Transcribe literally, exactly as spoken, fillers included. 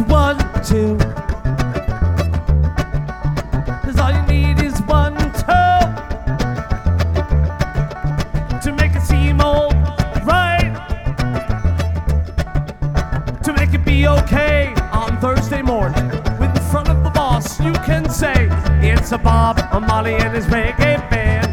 is one, two. Cause all you need is one, two, to make it seem all right, to make it be okay on Thursday morning. With in front of the boss, you can say, it's a Bob, a Molly and his reggae band.